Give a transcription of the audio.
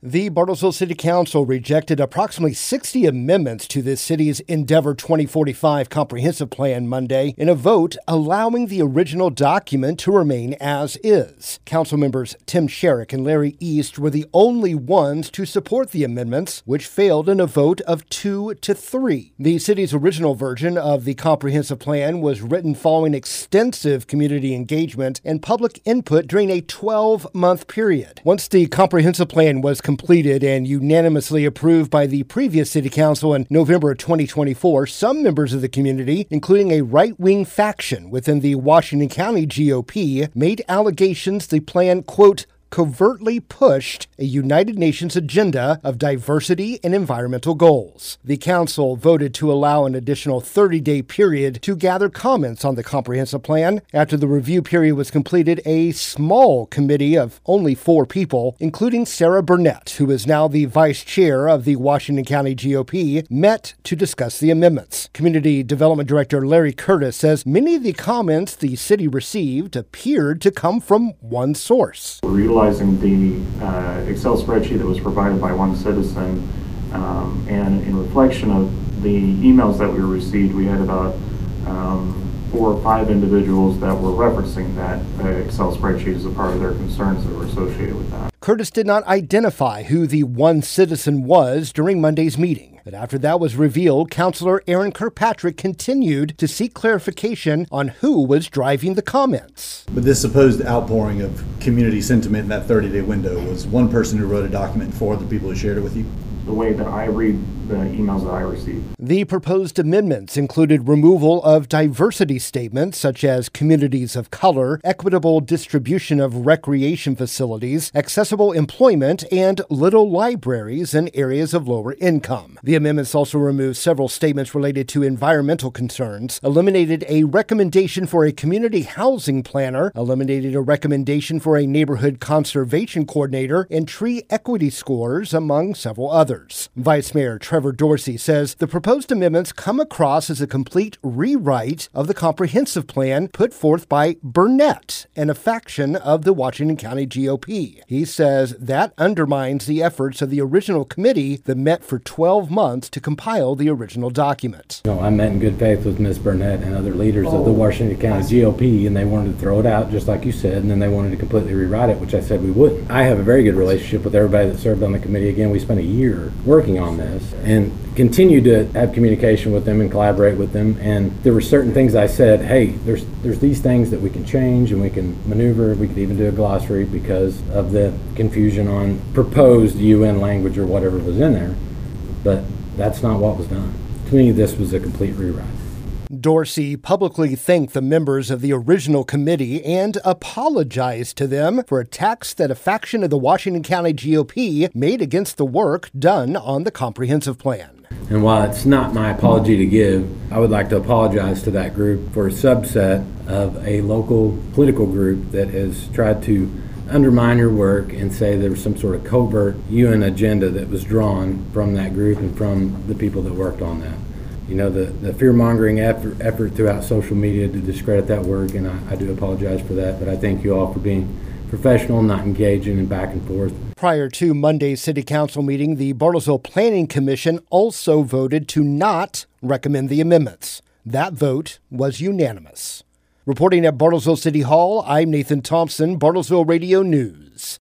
The Bartlesville City Council rejected approximately 60 amendments to the city's Endeavor 2045 comprehensive plan Monday in a vote allowing the original document to remain as is. Council members Tim Sherrick and Larry East were the only ones to support the amendments, which failed in a vote of 2-3. The city's original version of the comprehensive plan was written following extensive community engagement and public input during a 12-month period. Once the comprehensive plan was completed and unanimously approved by the previous city council in November 2024, some members of the community, including a right-wing faction within the Washington County GOP, made allegations the plan, quote, covertly pushed a United Nations agenda of diversity and environmental goals. The council voted to allow an additional 30-day period to gather comments on the comprehensive plan. After the review period was completed, a small committee of only 4 people, including Sarah Burnett, who is now the vice chair of the Washington County GOP, met to discuss the amendments. Community Development Director Larry Curtis says many of the comments the city received appeared to come from one source. We're utilizing the Excel spreadsheet that was provided by one citizen, and in reflection of the emails that we received, we had about 4 or 5 individuals that were referencing that Excel spreadsheet as a part of their concerns that were associated with that. Curtis did not identify who the one citizen was during Monday's meeting, but after that was revealed, Councilor Aaron Kirkpatrick continued to seek clarification on who was driving the comments. But this supposed outpouring of community sentiment in that 30-day window was one person who wrote a document for the people who shared it with you? The way that I read the emails that I received. The proposed amendments included removal of diversity statements such as communities of color, equitable distribution of recreation facilities, accessible employment, and little libraries in areas of lower income. The amendments also removed several statements related to environmental concerns, eliminated a recommendation for a community housing planner, eliminated a recommendation for a neighborhood conservation coordinator, and tree equity scores, among several others. Vice Mayor Trevor Dorsey says the proposed amendments come across as a complete rewrite of the comprehensive plan put forth by Burnett and a faction of the Washington County GOP. He says that undermines the efforts of the original committee that met for 12 months to compile the original document. No, I met in good faith with Ms. Burnett and other leaders of the Washington County GOP, and they wanted to throw it out just like you said, and then they wanted to completely rewrite it, which I said we wouldn't. I have a very good relationship with everybody that served on the committee. Again, we spent a year working on this and continue to have communication with them and collaborate with them. And there were certain things I said, hey, there's these things that we can change and we can maneuver. We could even do a glossary because of the confusion on proposed UN language or whatever was in there. But that's not what was done. To me, this was a complete rewrite. Dorsey publicly thanked the members of the original committee and apologized to them for attacks that a faction of the Washington County GOP made against the work done on the comprehensive plan. And while it's not my apology to give, I would like to apologize to that group for a subset of a local political group that has tried to undermine your work and say there was some sort of covert UN agenda that was drawn from that group and from the people that worked on that. You know, the fear-mongering effort throughout social media to discredit that work, and I do apologize for that, but I thank you all for being professional, not engaging in back and forth. Prior to Monday's City Council meeting, the Bartlesville Planning Commission also voted to not recommend the amendments. That vote was unanimous. Reporting at Bartlesville City Hall, I'm Nathan Thompson, Bartlesville Radio News.